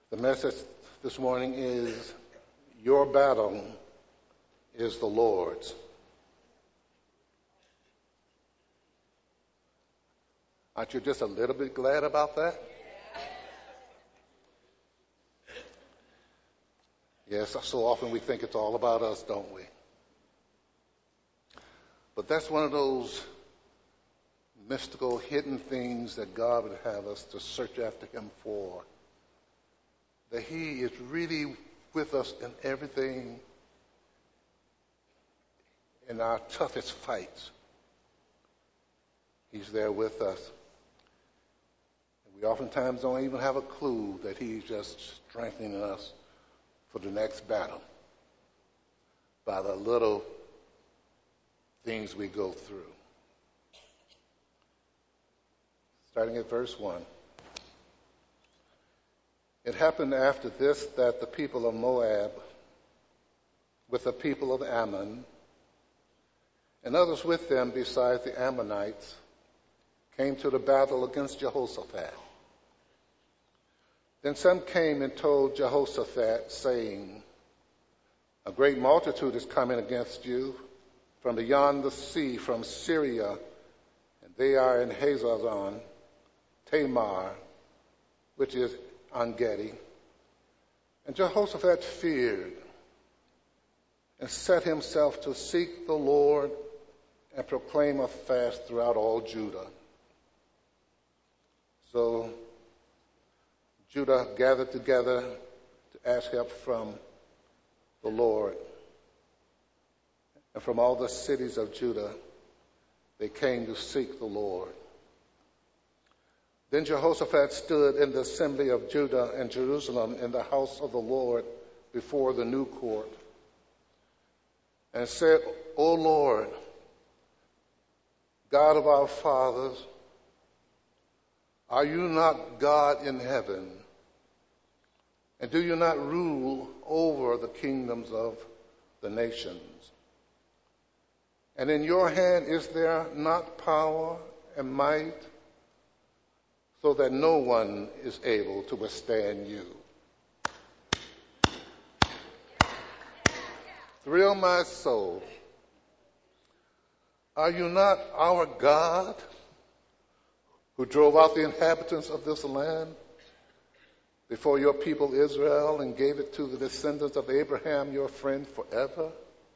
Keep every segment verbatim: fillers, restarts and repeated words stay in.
The message this morning is, your battle is the Lord's. Aren't you just a little bit glad about that? Yes, so often we think it's all about us, don't we? But that's one of those mystical, hidden things that God would have us to search after Him for. That He is really with us in everything, in our toughest fights. He's there with us. And we oftentimes don't even have a clue that He's just strengthening us for the next battle by the little things we go through. Starting at verse one. It happened after this that the people of Moab, with the people of Ammon, and others with them besides the Ammonites, came to the battle against Jehoshaphat. Then some came and told Jehoshaphat, saying, a great multitude is coming against you from beyond the sea, from Syria, and they are in Hazazon Tamar, which is En-gedi. And Jehoshaphat feared and set himself to seek the Lord and proclaim a fast throughout all Judah. So Judah gathered together to ask help from the Lord. And from all the cities of Judah, they came to seek the Lord. Then Jehoshaphat stood in the assembly of Judah and Jerusalem in the house of the Lord before the new court, and said, O Lord, God of our fathers, are you not God in heaven? And do you not rule over the kingdoms of the nations? And in your hand is there not power and might, so that no one is able to withstand you? Thrill my soul. Are you not our God, who drove out the inhabitants of this land before your people Israel and gave it to the descendants of Abraham, your friend, forever?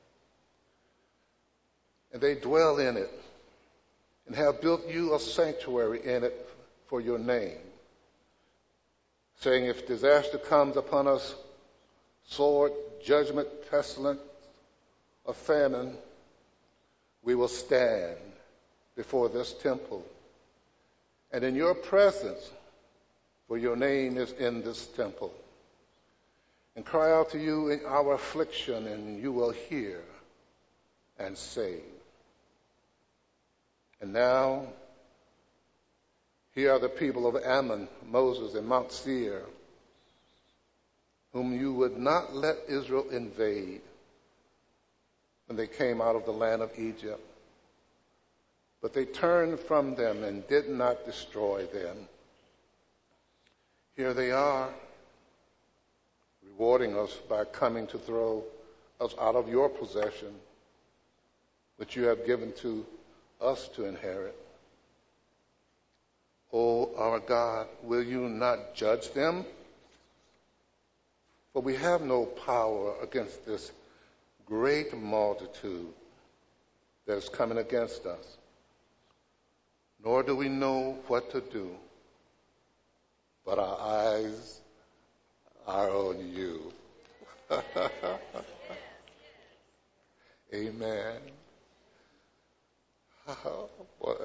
And they dwell in it and have built you a sanctuary in it for your name, saying, if disaster comes upon us, sword, judgment, pestilence, or famine, we will stand before this temple and in your presence, for your name is in this temple, and cry out to you in our affliction, and you will hear and save. And now, here are the people of Ammon, Moses, and Mount Seir, whom you would not let Israel invade when they came out of the land of Egypt. But they turned from them and did not destroy them. Here they are, rewarding us by coming to throw us out of your possession, which you have given to us to inherit. O our God, will you not judge them? For we have no power against this great multitude that is coming against us, nor do we know what to do, but our eyes are on you. Amen. Oh, boy.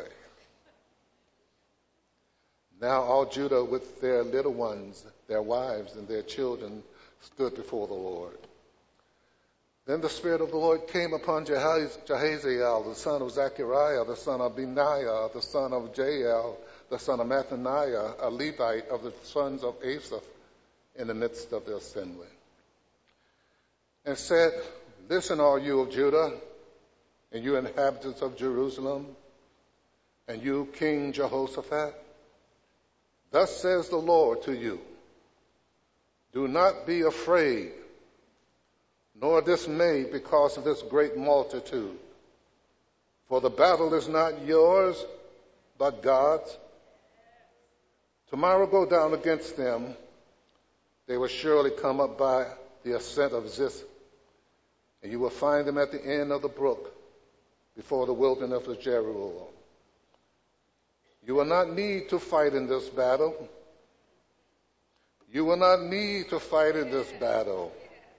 Now all Judah with their little ones, their wives, and their children stood before the Lord. Then the Spirit of the Lord came upon Jehaz- Jahaziel, the son of Zechariah, the son of Benaiah, the son of Jael, the son of Mattaniah, a Levite of the sons of Asaph, in the midst of the assembly, and said, listen, all you of Judah, and you inhabitants of Jerusalem, and you, King Jehoshaphat. Thus says the Lord to you, Do not be afraid, nor dismayed because of this great multitude. For the battle is not yours, but God's. Tomorrow go down against them. They will surely come up by the ascent of Ziz, and you will find them at the end of the brook, before the wilderness of Jeruel. You will not need to fight in this battle. You will not need to fight in this battle.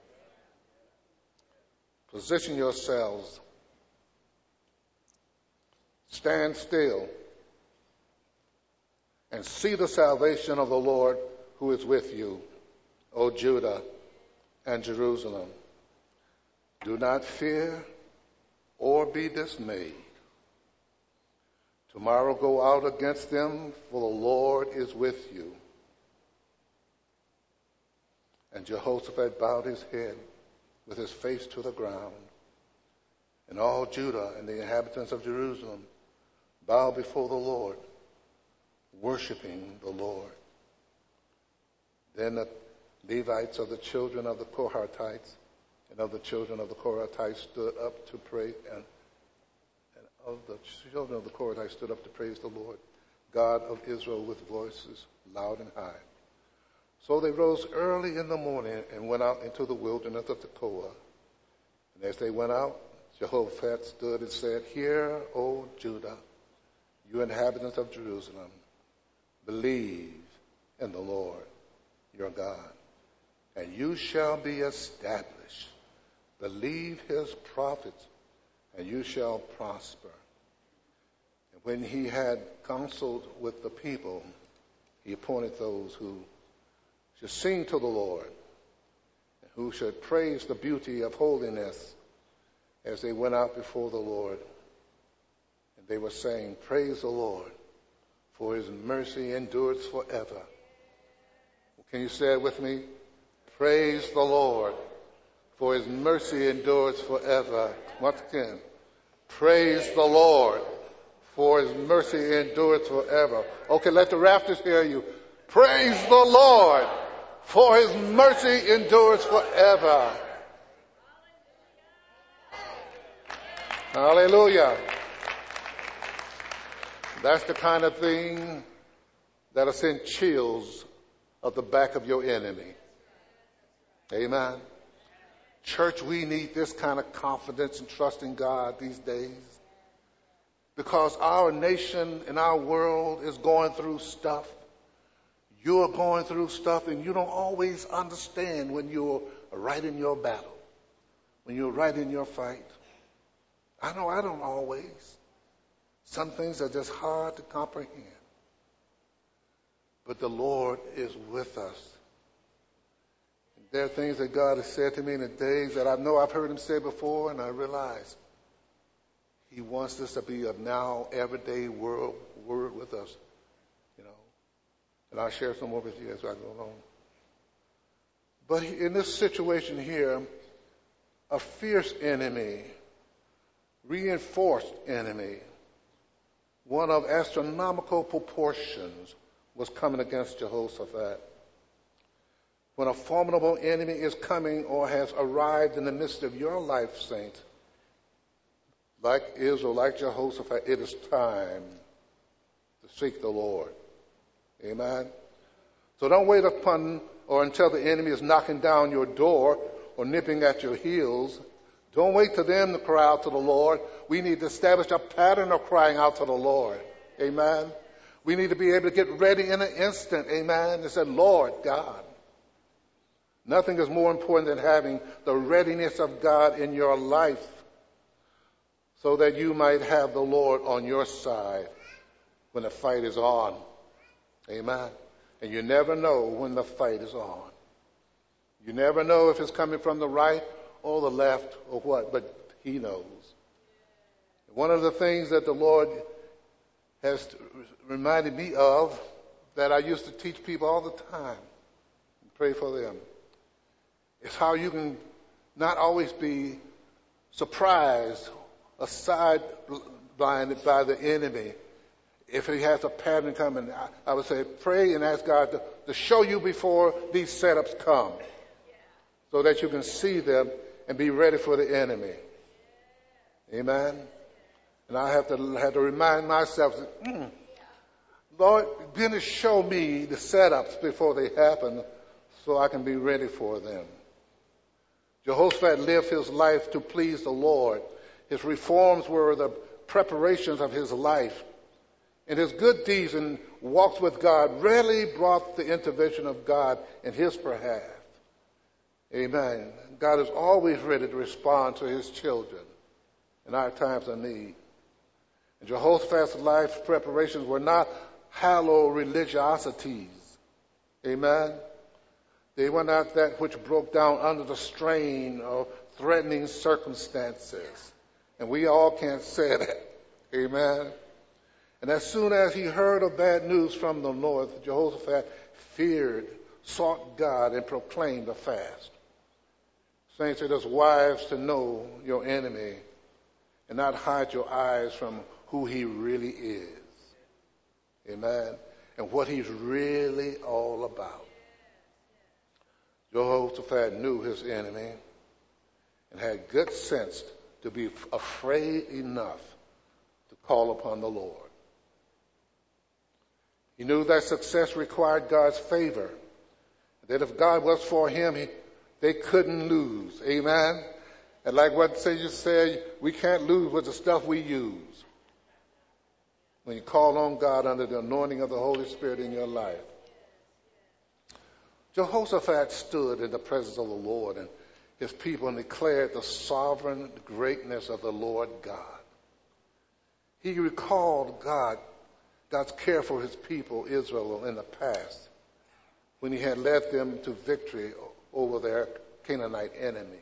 Position yourselves. Stand still and see the salvation of the Lord who is with you, O Judah and Jerusalem. Do not fear or be dismayed. Tomorrow go out against them, for the Lord is with you. And Jehoshaphat bowed his head with his face to the ground. And all Judah and the inhabitants of Jerusalem bowed before the Lord, worshiping the Lord. Then the Levites of the children of the Kohathites and of the children of the Kohathites stood up to pray, and, and of the children of the Kohathites stood up to praise the Lord, God of Israel, with voices loud and high. So they rose early in the morning and went out into the wilderness of Tekoa. And as they went out, Jehoshaphat stood and said, Hear, O Judah, you inhabitants of Jerusalem, believe in the Lord your God, and you shall be established. Believe his prophets, and you shall prosper. And when he had counseled with the people, he appointed those who should sing to the Lord, and who should praise the beauty of holiness as they went out before the Lord. And they were saying, Praise the Lord, for his mercy endures forever. Can you say it with me? Praise the Lord, for his mercy endures forever. Once again, praise the Lord, for his mercy endures forever. Okay, let the rafters hear you. Praise the Lord, for his mercy endures forever. Hallelujah. That's the kind of thing that'll send chills up the back of your enemy. Amen. Church, we need this kind of confidence and trust in God these days, because our nation and our world is going through stuff. You're going through stuff, and you don't always understand when you're right in your battle, when you're right in your fight. I know I don't always. Some things are just hard to comprehend. But the Lord is with us. There are things that God has said to me in the days that I know I've heard him say before, and I realize he wants this to be a now everyday word, word with us, you know. And I'll share some more with you as I go along. But in this situation here, a fierce enemy, reinforced enemy, one of astronomical proportions, was coming against Jehoshaphat. When a formidable enemy is coming or has arrived in the midst of your life, saint, like Israel, like Jehoshaphat, it is time to seek the Lord. Amen? So don't wait upon or until the enemy is knocking down your door or nipping at your heels. Don't wait for them to cry out to the Lord. We need to establish a pattern of crying out to the Lord. Amen? We need to be able to get ready in an instant. Amen? And say, Lord God. Nothing is more important than having the readiness of God in your life so that you might have the Lord on your side when the fight is on. Amen. And you never know when the fight is on. You never know if it's coming from the right or the left or what, but he knows. One of the things that the Lord has reminded me of that I used to teach people all the time, pray for them, is how you can not always be surprised or sidelined by the enemy. If he has a pattern coming, I, I would say pray and ask God to, to show you before these setups come so that you can see them and be ready for the enemy. Amen. And I have to have to remind myself, that, mm, Lord, begin to show me the setups before they happen so I can be ready for them. Jehoshaphat lived his life to please the Lord. His reforms were the preparations of his life. And his good deeds and walks with God rarely brought the intervention of God in his behalf. Amen. God is always ready to respond to his children in our times of need. And Jehoshaphat's life preparations were not hallowed religiosities. Amen. They were not that which broke down under the strain of threatening circumstances. And we all can't say that. Amen. And as soon as he heard of bad news from the north, Jehoshaphat feared, sought God, and proclaimed a fast. Saints, it is wise to know your enemy and not hide your eyes from who he really is. Amen. And what he's really all about. Jehoshaphat knew his enemy and had good sense to be afraid enough to call upon the Lord. He knew that success required God's favor, that if God was for him, he, they couldn't lose. Amen? And like what Savior said, we can't lose with the stuff we use. When you call on God under the anointing of the Holy Spirit in your life. Jehoshaphat stood in the presence of the Lord and his people and declared the sovereign greatness of the Lord God. He recalled God, God's care for his people, Israel, in the past, when he had led them to victory over their Canaanite enemies.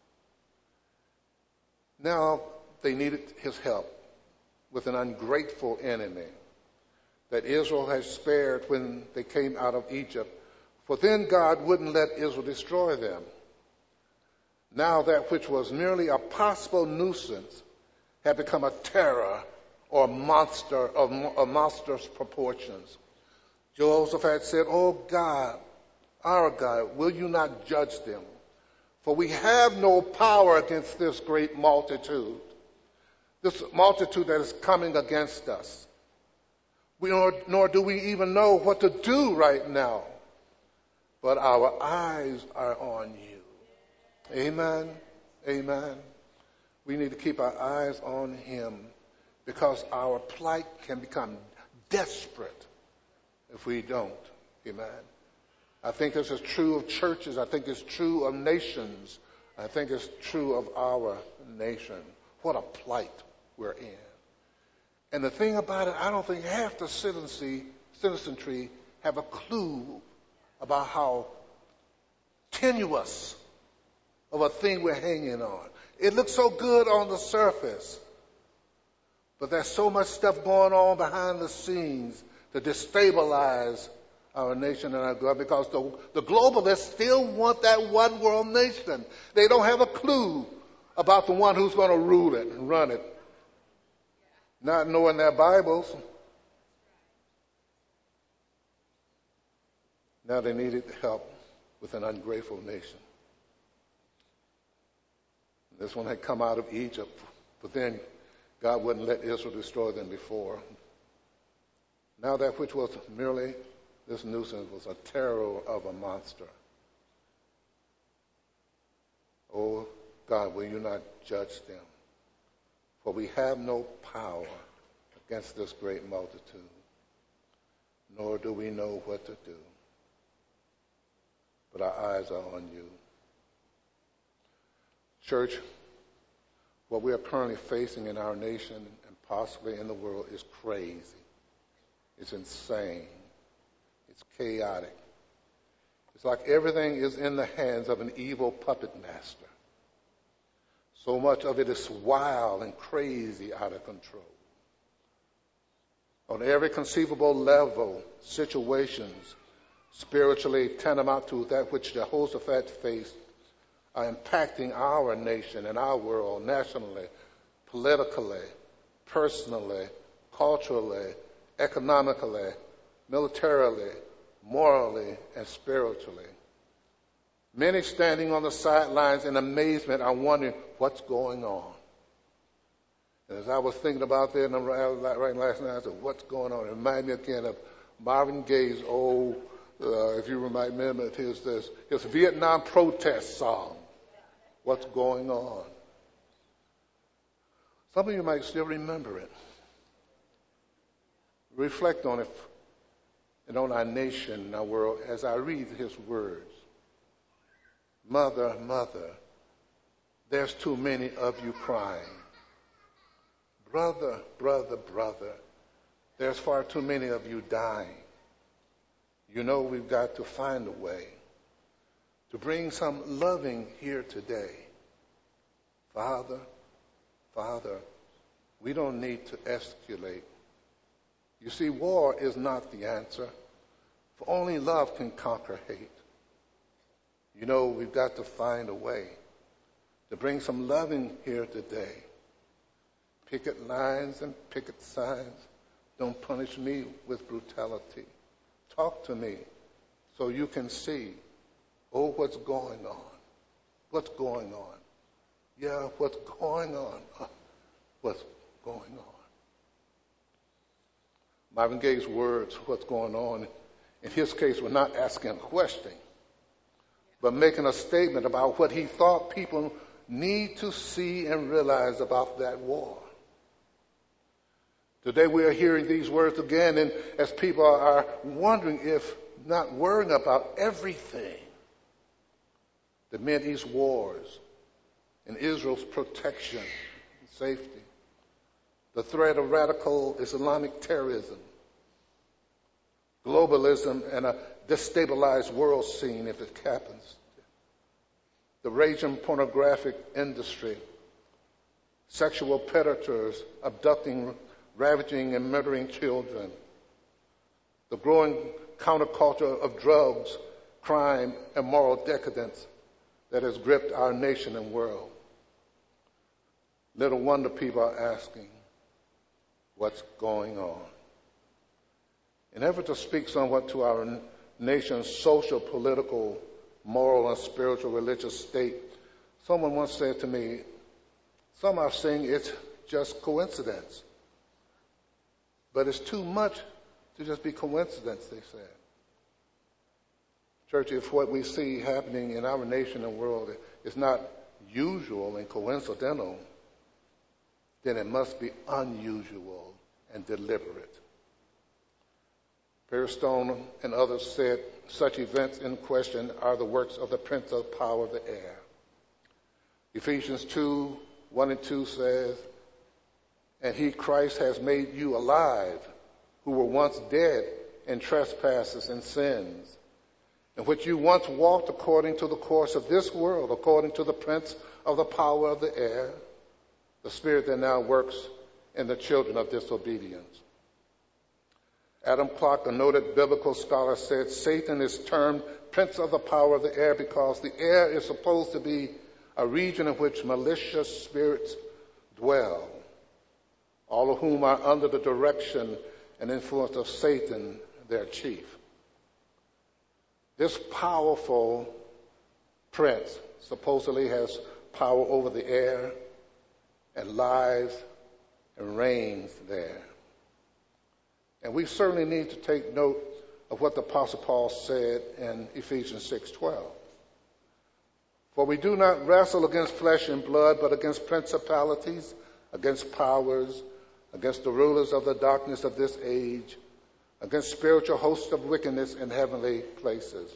Now they needed his help with an ungrateful enemy that Israel had spared when they came out of Egypt. For then God wouldn't let Israel destroy them. Now that which was merely a possible nuisance had become a terror or a monster of, of monstrous proportions. Jehoshaphat said, "Oh God, our God, will you not judge them? For we have no power against this great multitude, this multitude that is coming against us. We nor, nor do we even know what to do right now. But our eyes are on you." Amen. Amen. We need to keep our eyes on him because our plight can become desperate if we don't. Amen. I think this is true of churches. I think it's true of nations. I think it's true of our nation. What a plight we're in. And the thing about it, I don't think half the citizenry, citizenry have a clue about how tenuous of a thing we're hanging on. It looks so good on the surface, but there's so much stuff going on behind the scenes to destabilize our nation and our God, because the, the globalists still want that one world nation. They don't have a clue about the one who's going to rule it and run it, not knowing their Bibles. Now they needed help with an ungrateful nation. This one had come out of Egypt, but then God wouldn't let Israel destroy them before. Now that which was merely this nuisance was a terror of a monster. Oh God, will you not judge them? For we have no power against this great multitude, nor do we know what to do. But our eyes are on you. Church, what we are currently facing in our nation and possibly in the world is crazy. It's insane. It's chaotic. It's like everything is in the hands of an evil puppet master. So much of it is wild and crazy, out of control. On every conceivable level, situations spiritually tantamount to that which Jehoshaphat faced are impacting our nation and our world nationally, politically, personally, culturally, economically, militarily, morally, and spiritually. Many standing on the sidelines in amazement are wondering what's going on. And as I was thinking about that, and I'm writing last night, I said, what's going on? It reminded me again of Marvin Gaye's old, uh, if you remember it, his, this, his Vietnam protest song, What's Going On? Some of you might still remember it. Reflect on it and on our nation and our world as I read his words. Mother, mother, there's too many of you crying. Brother, brother, brother, there's far too many of you dying. You know we've got to find a way to bring some loving here today. Father, Father, we don't need to escalate. You see, war is not the answer, for only love can conquer hate. You know, we've got to find a way to bring some loving here today. Picket lines and picket signs don't punish me with brutality. Talk to me so you can see, oh, what's going on? What's going on? Yeah, what's going on? What's going on? Marvin Gaye's words, what's going on, in his case, were not asking a question, but making a statement about what he thought people need to see and realize about that war. Today we are hearing these words again, and as people are wondering if not worrying about everything, the Mideast wars and Israel's protection and safety, the threat of radical Islamic terrorism, globalism, and a destabilized world scene if it happens, the raging pornographic industry, sexual predators abducting, ravaging, and murdering children, the growing counterculture of drugs, crime, and moral decadence that has gripped our nation and world. Little wonder people are asking, what's going on? In effort to speak somewhat to our nation's social, political, moral, and spiritual religious state, someone once said to me, some are saying it's just coincidence. But it's too much to just be coincidence, they said. Church, if what we see happening in our nation and world is not usual and coincidental, then it must be unusual and deliberate. Perry Stone and others said such events in question are the works of the prince of power of the air. Ephesians two, one and two says, and he, Christ, has made you alive, who were once dead in trespasses and sins, in which you once walked according to the course of this world, according to the prince of the power of the air, the spirit that now works in the children of disobedience. Adam Clarke, a noted biblical scholar, said Satan is termed prince of the power of the air because the air is supposed to be a region in which malicious spirits dwell, all of whom are under the direction and influence of Satan, their chief. This powerful prince supposedly has power over the air and lives and reigns there. And we certainly need to take note of what the Apostle Paul said in Ephesians six twelve. For we do not wrestle against flesh and blood, but against principalities, against powers, against the rulers of the darkness of this age, against spiritual hosts of wickedness in heavenly places.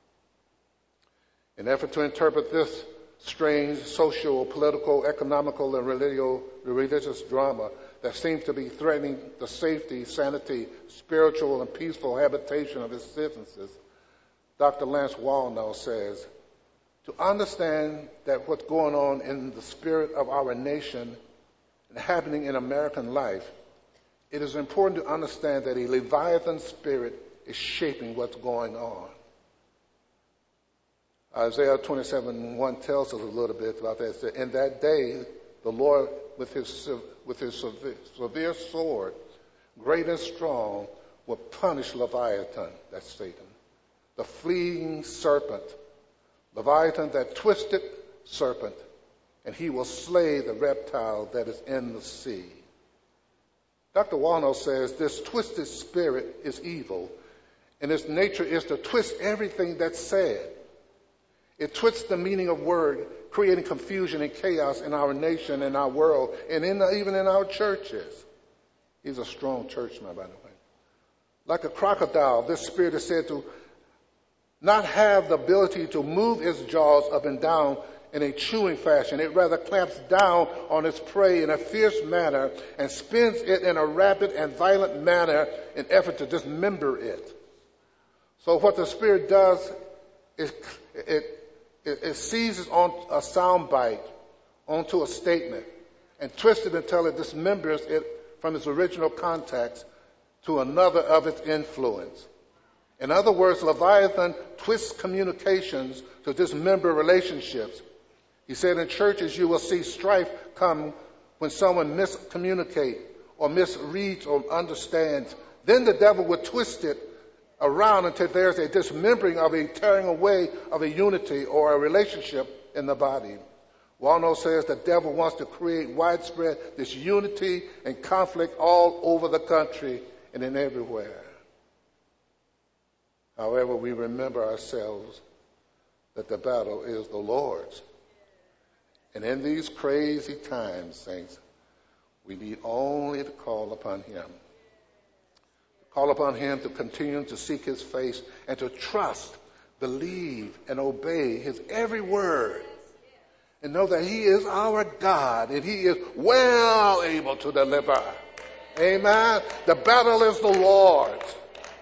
In effort to interpret this strange social, political, economical, and religious drama that seems to be threatening the safety, sanity, spiritual, and peaceful habitation of its citizens, Doctor Lance Wallnau says, to understand that what's going on in the spirit of our nation and happening in American life, it is important to understand that a Leviathan spirit is shaping what's going on. Isaiah twenty-seven one tells us a little bit about that. It said, in that day, the Lord, with his, with his severe, severe sword, great and strong, will punish Leviathan, that's Satan, the fleeing serpent, Leviathan, that twisted serpent, and he will slay the reptile that is in the sea. Doctor Wallnau says this twisted spirit is evil, and its nature is to twist everything that's said. It twists the meaning of word, creating confusion and chaos in our nation, in our world, and in, even in our churches. He's a strong churchman, by the way. Like a crocodile, this spirit is said to not have the ability to move its jaws up and down in a chewing fashion. It rather clamps down on its prey in a fierce manner and spins it in a rapid and violent manner in effort to dismember it. So what the spirit does is it, it, it seizes on a sound bite onto a statement and twists it until it dismembers it from its original context to another of its influence. In other words, Leviathan twists communications to dismember relationships. He said in churches you will see strife come when someone miscommunicates or misreads or understands. Then the devil will twist it around until there's a dismembering of a tearing away of a unity or a relationship in the body. Wallnau says the devil wants to create widespread disunity and conflict all over the country and in everywhere. However, we remember ourselves that the battle is the Lord's. And in these crazy times, saints, we need only to call upon him. Call upon him to continue to seek his face and to trust, believe, and obey his every word. And know that he is our God and he is well able to deliver. Amen. The battle is the Lord's.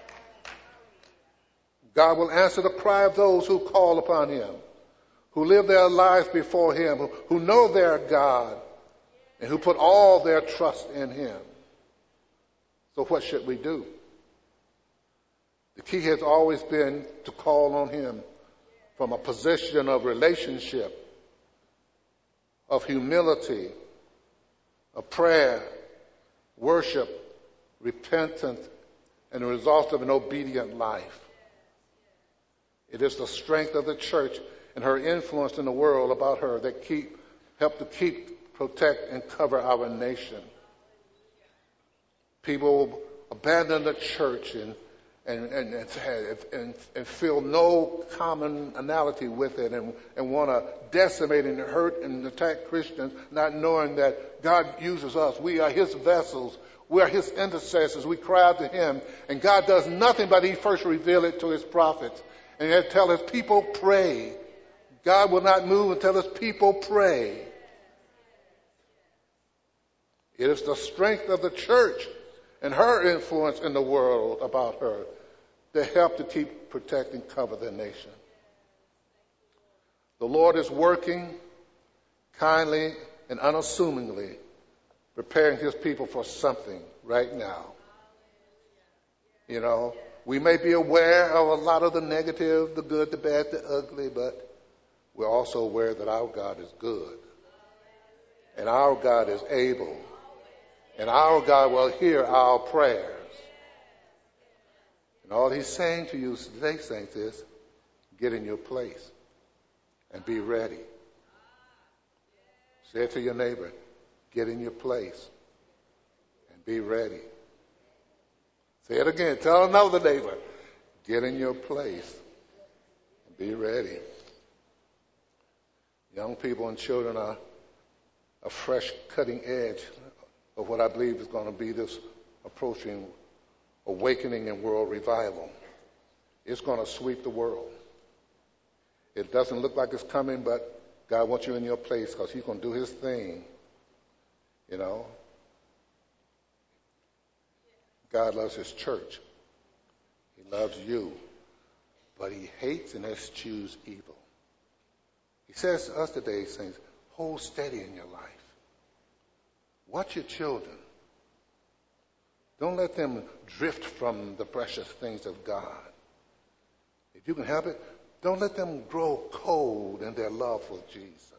God will answer the cry of those who call upon him, who live their lives before him, who, who know their God, and who put all their trust in him. So what should we do? The key has always been to call on him from a position of relationship, of humility, of prayer, worship, repentance, and the result of an obedient life. It is the strength of the church and her influence in the world about her that keep, help to keep, protect, and cover our nation. People abandon the church and and and, and, and feel no commonality with it and, and want to decimate and hurt and attack Christians, not knowing that God uses us. We are his vessels. We are his intercessors. We cry out to him, and God does nothing but he first reveal it to his prophets. And he tell his people, pray. God will not move until his people pray. It is the strength of the church and her influence in the world about her to help to keep, protect, and cover the nation. The Lord is working kindly and unassumingly, preparing his people for something right now. You know, we may be aware of a lot of the negative, the good, the bad, the ugly, but we're also aware that our God is good. And our God is able. And our God will hear our prayers. And all he's saying to you today, saints, is get in your place and be ready. Say it to your neighbor, get in your place and be ready. Say it again. Tell another neighbor, get in your place and be ready. Young people and children are a fresh cutting edge of what I believe is going to be this approaching awakening and world revival. It's going to sweep the world. It doesn't look like it's coming, but God wants you in your place because he's going to do his thing. You know, God loves his church. He loves you, but he hates and eschews evil. He says to us today, saints, hold steady in your life. Watch your children. Don't let them drift from the precious things of God. If you can help it, don't let them grow cold in their love for Jesus.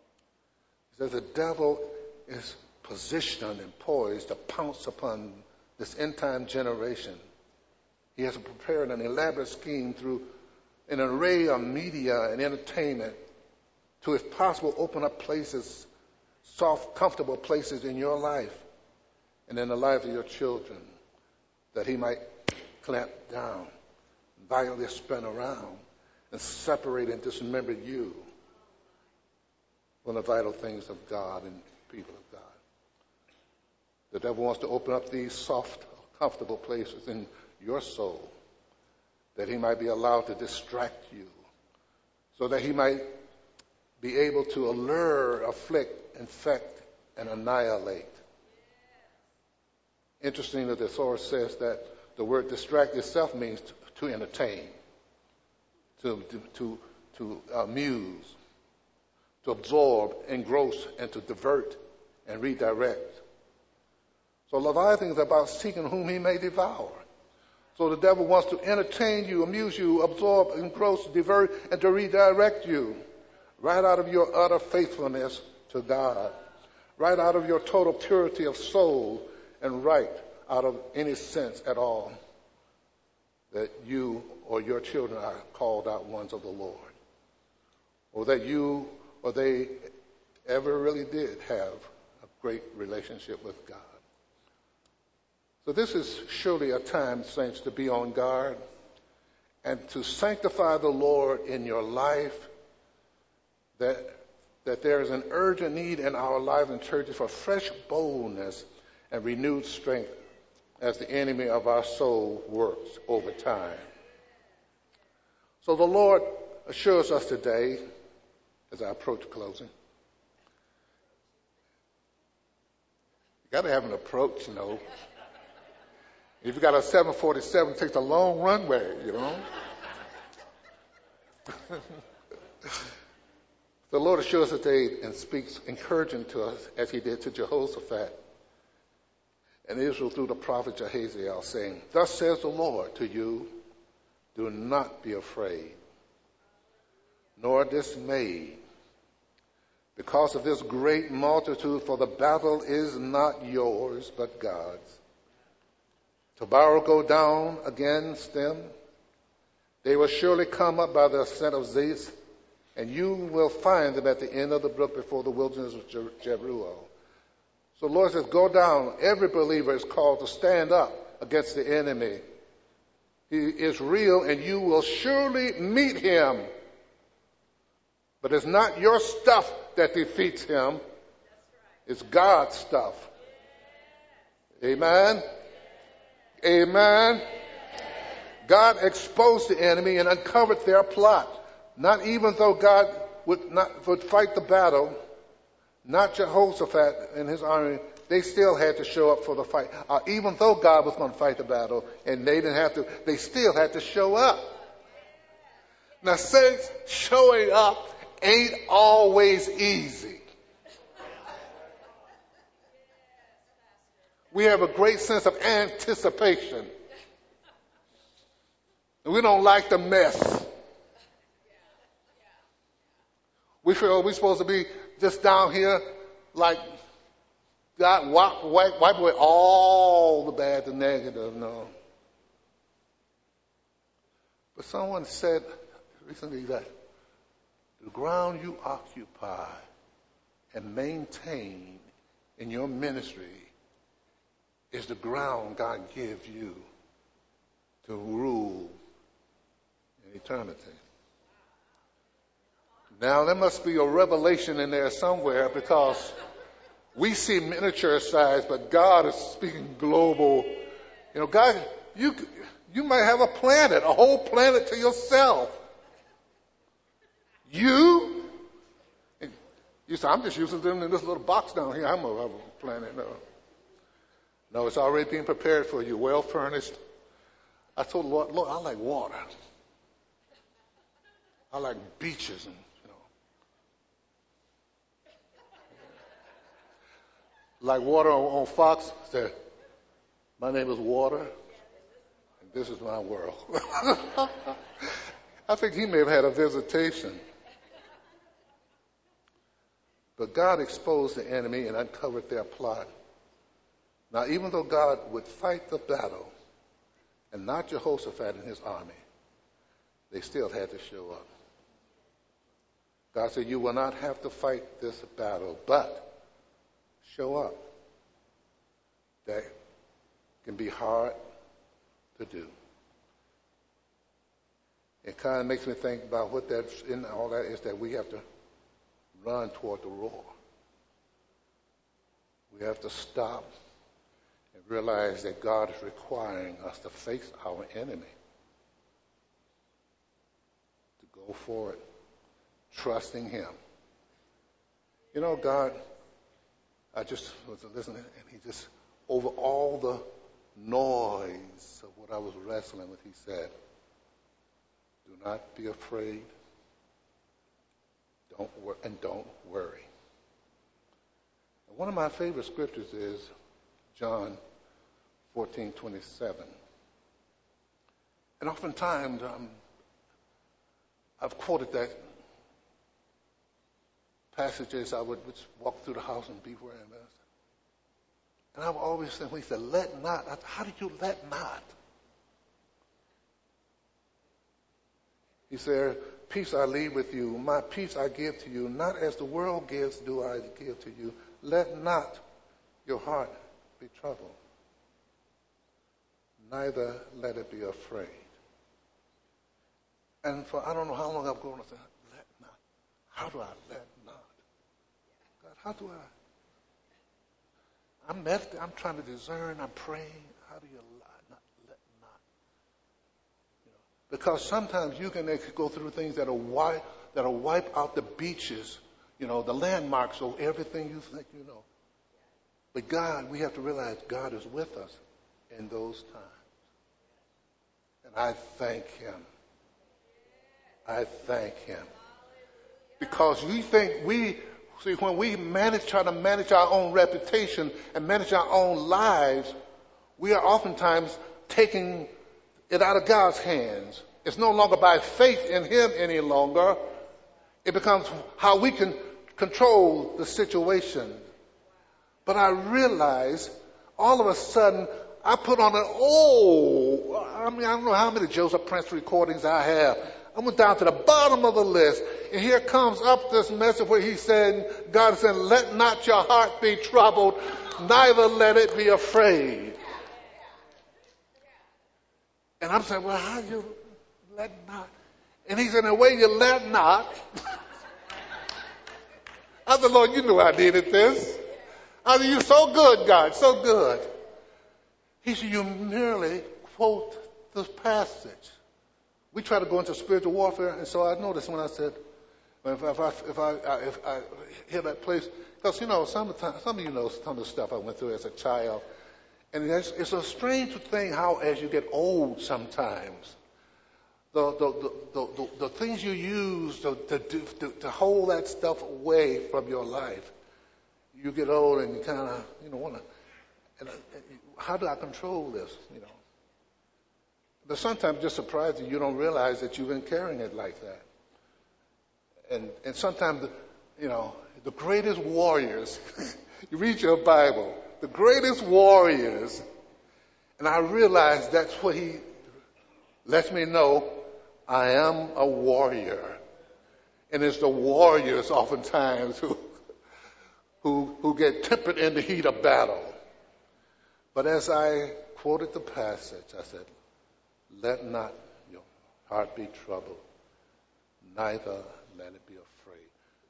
He says the devil is positioned and poised to pounce upon this end-time generation. He has prepared an elaborate scheme through an array of media and entertainment to, if possible, open up places, soft, comfortable places in your life and in the lives of your children, that he might clamp down, violently spin around, and separate and dismember you from the vital things of God and people of God. The devil wants to open up these soft, comfortable places in your soul, that he might be allowed to distract you, so that he might be able to allure, afflict, infect, and annihilate. Interesting that the source says that the word distract itself means to, to entertain, to, to, to, to amuse, to absorb, engross, and to divert and redirect. So Leviathan is about seeking whom he may devour. So the devil wants to entertain you, amuse you, absorb, engross, divert, and to redirect you right out of your utter faithfulness to God, right out of your total purity of soul, and right out of any sense at all that you or your children are called out ones of the Lord, or that you or they ever really did have a great relationship with God. So this is surely a time, saints, to be on guard and to sanctify the Lord in your life, that, that there is an urgent need in our lives and churches for fresh boldness and renewed strength as the enemy of our soul works over time. So the Lord assures us today, as I approach closing, you got to have an approach, you know. If you got a seven forty-seven, it takes a long runway, you know. The Lord assures us today and speaks encouraging to us as he did to Jehoshaphat and Israel through the prophet Jahaziel, saying, "Thus says the Lord to you, do not be afraid, nor dismayed, because of this great multitude, for the battle is not yours, but God's. Tomorrow go down against them. They will surely come up by the ascent of Ziz, and you will find them at the end of the brook before the wilderness of Jer- Jeruel." So the Lord says, go down. Every believer is called to stand up against the enemy. He is real, and you will surely meet him. But it's not your stuff that defeats him. It's God's stuff. Amen? Amen. God exposed the enemy and uncovered their plot. Not even though God would not would fight the battle, not Jehoshaphat and his army, they still had to show up for the fight. Uh, even though God was going to fight the battle and they didn't have to, they still had to show up. Now, saints, showing up ain't always easy. We have a great sense of anticipation. And we don't like the mess. We feel we're supposed to be just down here like God wipe, wipe, wipe away all the bad, the negative. No. But someone said recently that the ground you occupy and maintain in your ministry is the ground God gives you to rule in eternity. Now, there must be a revelation in there somewhere, because we see miniature size, but God is speaking global. You know, God, you you might have a planet, a whole planet to yourself. You, you say, I'm just using them in this little box down here. I'm going to have a planet. No. No, it's already being prepared for you, well furnished. I told the Lord, Lord, I like water. I like beaches, and you know, like water on, on Fox. Said, my name is Water, and this is my world. I think he may have had a visitation. But God exposed the enemy and uncovered their plot. Now, even though God would fight the battle and not Jehoshaphat and his army, they still had to show up. God said, you will not have to fight this battle, but show up. That can be hard to do. It kind of makes me think about what that's in all that is, that we have to run toward the roar. We have to stop and realize that God is requiring us to face our enemy. To go forward, trusting him. You know, God, I just was listening, and he just, over all the noise of what I was wrestling with, he said, do not be afraid. Don't wor- and don't worry. And one of my favorite scriptures is John fourteen twenty-seven. And oftentimes um, I've quoted that passage as I would walk through the house and be where I am. And I've always said, when he said, let not, how did you let not? He said, peace I leave with you, my peace I give to you, not as the world gives do I give to you. Let not your heart be troubled, neither let it be afraid. And for I don't know how long I've grown up saying, let not. How do I let not? God, how do I? I'm meditating, I'm trying to discern, I'm praying. How do you not let not? You know, because sometimes you can go through things that'll wipe, that'll wipe out the beaches, you know, the landmarks of everything you think you know. But God, we have to realize God is with us in those times. And I thank him. I thank him. Because we think we, see, when we manage, try to manage our own reputation and manage our own lives, we are oftentimes taking it out of God's hands. It's no longer by faith in him any longer. It becomes how we can control the situation. But I realize all of a sudden I put on an, oh, I mean, I don't know how many Joseph Prince recordings I have. I went down to the bottom of the list, and here comes up this message where he said, God said, let not your heart be troubled, neither let it be afraid. And I'm saying, well, how do you let not? And he said, in the way you let not. I said, Lord, you knew I needed this. I said, you're so good, God, so good. He said, you merely quote this passage. We try to go into spiritual warfare, and so I noticed when I said, if, if I if I if I hear that place, because you know some of the time, some of you know some of the stuff I went through as a child, and it's, it's a strange thing how as you get old sometimes, the the the the, the, the things you use to to, to to hold that stuff away from your life, you get old and you kind of you know want to, and how do I control this, you know? But sometimes just surprising, you don't realize that you've been carrying it like that. And and sometimes, you know, the greatest warriors, you read your Bible, the greatest warriors, and I realize that's what he lets me know, I am a warrior. And it's the warriors oftentimes who who who get tempered in the heat of battle. But as I quoted the passage, I said, let not your heart be troubled, neither let it be afraid.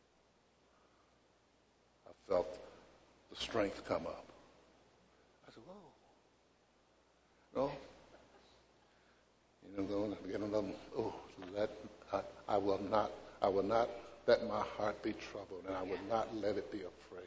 I felt the strength come up. I said, whoa. No. You know, get another, oh, let, I, I will not, I will not let my heart be troubled, and I will not let it be afraid.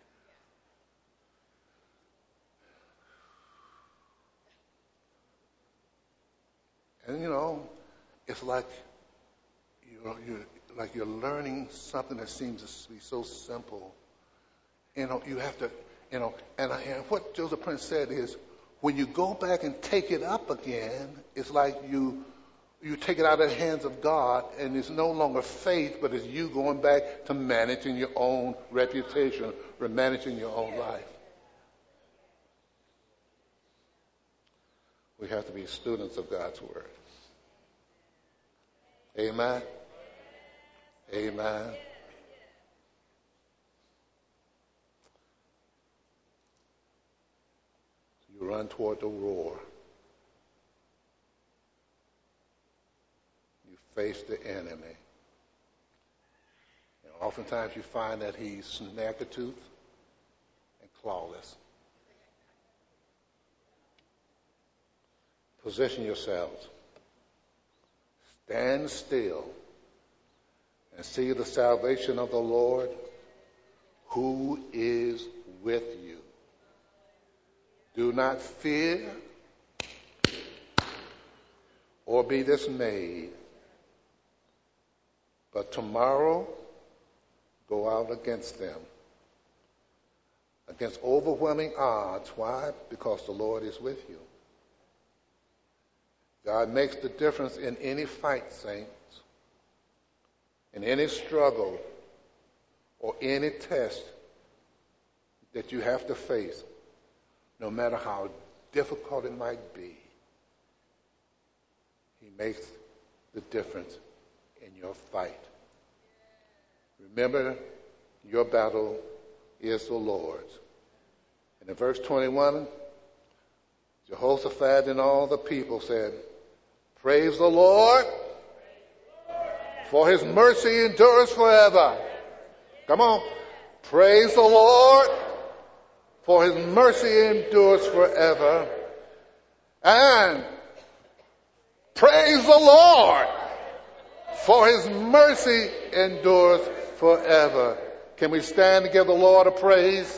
And you know, it's like you're, you're like you're learning something that seems to be so simple. You know, you have to, you know, and, I, and what Joseph Prince said is, when you go back and take it up again, it's like you you take it out of the hands of God, and it's no longer faith, but it's you going back to managing your own reputation or managing your own life. We have to be students of God's word. Amen. Amen. You run toward the roar. You face the enemy. And oftentimes you find that he's snag-a-tooth and clawless. Position yourselves. Stand still and see the salvation of the Lord who is with you. Do not fear or be dismayed, but tomorrow go out against them, against overwhelming odds. Why? Because the Lord is with you. God makes the difference in any fight, saints, in any struggle or any test that you have to face, no matter how difficult it might be. He makes the difference in your fight. Remember, your battle is the Lord's. And in verse twenty-one, Jehoshaphat and all the people said, "Praise the Lord, for his mercy endures forever." Come on. Praise the Lord, for his mercy endures forever. And praise the Lord, for his mercy endures forever. Can we stand and give the Lord a praise?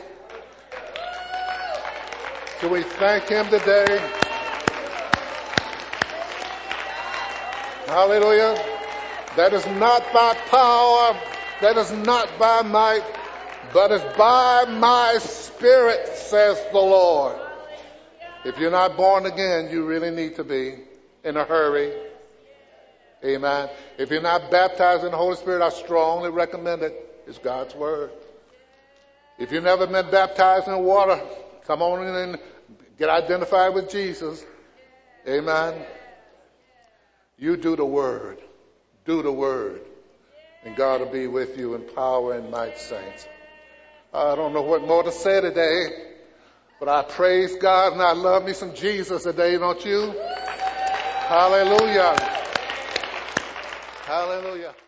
Can we thank him today? Hallelujah. That is not by power, that is not by might, but it's by my Spirit, says the Lord. If you're not born again, you really need to be in a hurry. Amen. If you're not baptized in the Holy Spirit, I strongly recommend it. It's God's word. If you've never been baptized in water, come on in and get identified with Jesus. Amen. You do the word. Do the word. And God will be with you in power and might, saints. I don't know what more to say today, but I praise God and I love me some Jesus today, don't you? Hallelujah. Hallelujah.